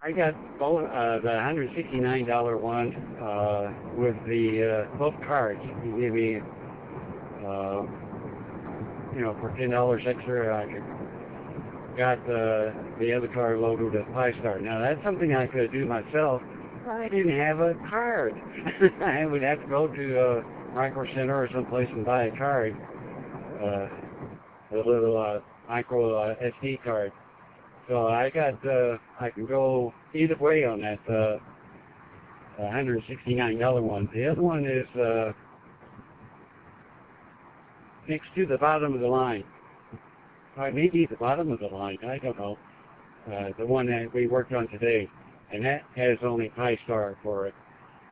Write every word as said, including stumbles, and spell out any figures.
I got both, uh, the one hundred sixty-nine dollar one uh, with the uh, both cards. You give me, uh, you know, for ten dollars extra, I could, got uh, the other card loaded with Pi-Star. Now that's something I could do myself. I didn't have a card. I would have to go to a Micro Center or someplace and buy a card, uh, a little uh, micro uh, S D card. So I got, uh, I can go either way on that uh, one hundred sixty-nine dollar one. The other one is uh, next to the bottom of the line. Or maybe the bottom of the line, I don't know. Uh, the one that we worked on today. And that has only Pi-Star for it.